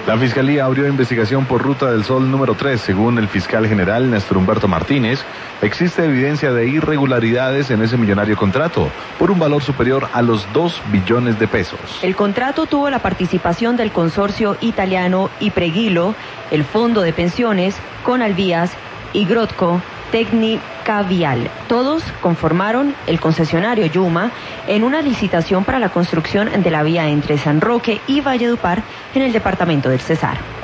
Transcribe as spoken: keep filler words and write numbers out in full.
La Fiscalía abrió investigación por Ruta del Sol número tres. Según el fiscal general Néstor Humberto Martínez, existe evidencia de irregularidades en ese millonario contrato, por un valor superior a los dos billones de pesos. El contrato tuvo la participación del consorcio italiano Ipregilo, el Fondo de Pensiones, Conalvías y Grotco Técnica Vial. Todos conformaron el concesionario Yuma en una licitación para la construcción de la vía entre San Roque y Valledupar en el departamento del Cesar.